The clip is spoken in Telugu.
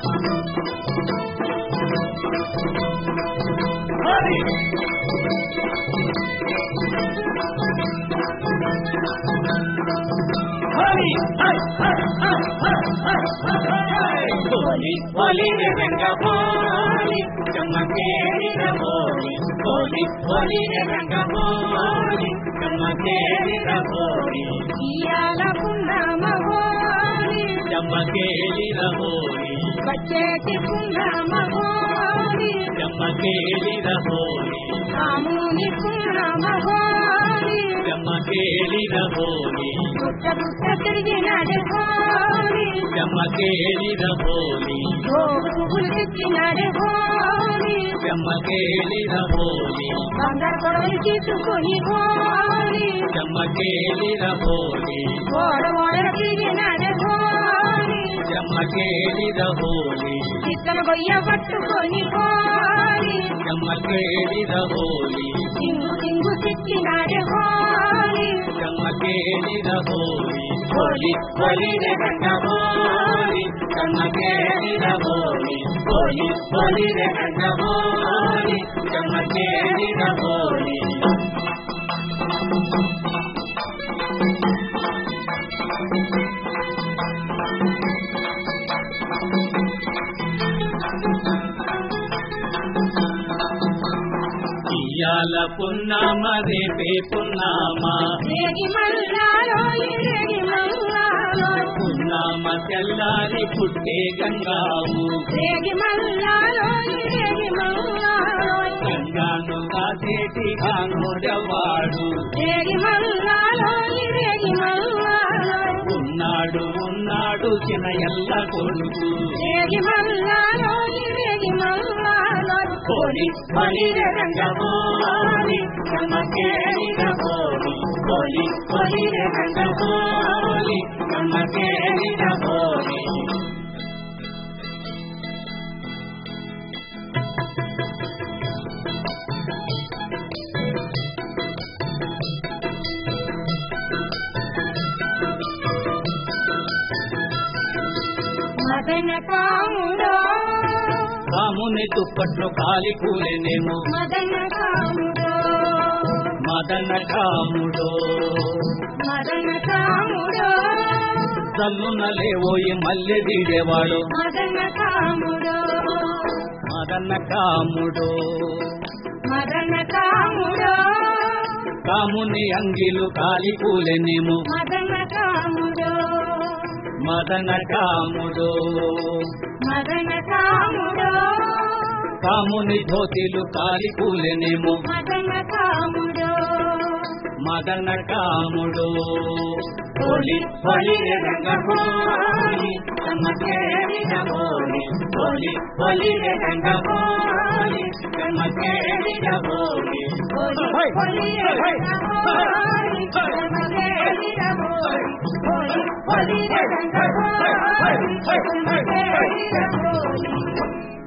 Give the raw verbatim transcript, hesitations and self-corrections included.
होली होली रे रंग होली चमकेरी रे होली होली होली रे रंग होली चमकेरी रे होली इयाल पुन्नम होली चमकेरी रे होली बच्चेटी पुन्नम होली चमकेरी रे होली रामुनी पुन्नम होली चमकेरी रे होली पुट्ट पुट्ट तिरिगिनाडे होली चमकेरी रे होली గోపులు తెచ్చినాడే హోలీ चमकेरी रे होली బంగారు కొడవలి తీసుకొని హోలీ चमकेरी रे होली ఓడ ఓడ తిరిగినాడే హోలీ चमकेरी रे होली చిత్తల గొయ్య పట్టుకొని హోలీ चमकेरी रे होली సింగు సింగు తెచ్చినాడే హోలీ चमकेरी रे होली होली होली रे रंग होली चमकेरी रे होली होली होली रे रंग होली चमकेरी रे होली ఇయాల పున్నామ రేపే పున్నామ రేగి మల్లాలోయి రేగి మల్లాలోయి పున్నామ తెల్లారి పుట్టే గంగావు రేగి మల్లాలోయి రేగి మల్లాలోయి గంగాను కాసేటి కానోడవాడు రేగి మల్లాలోయి రేగి మల్లాలోయి ఉన్నాడు ఉన్నాడు చిన్న ఎల్ల కొడుకు రేగి మల్లాలోయి రేగి మల్లాలోయి హోలీ హోలీ రే రంగ హోలీ చమకేరి రే హోలీ హోలీ హోలీ రే రంగ హోలీ చమకేరి రే హోలీ మదన కాముడో రాముని దుప్పట్లు కాలి కూలెనేమో మదన కాముడో మదన కాముడో మదన కాముడో చల్లున లేవోయి మల్లె దిగేవాడు మదన కాముడో మదన కాముడో మదన కాముడో కాముని అంగిలు కాలి కూలెనేమో మదన కాముడో మదన కాముడో మదన కాముడో కాముని ధోతిలు కాలి కూలెనేమో మదన కాముడో మదన కాముడో హోలీ హోలీ రే రంగ హోలీ చమకేరి రే హోలీ హోలీ హోలీ రే రంగ హోలీ చమకేరి రే హోలీ హోలీ హోలీ రంగ హోలీ చమకేరి రే హోలీ హోలీ హోలీ రంగ హోలీ చమకేరి రే హోలీ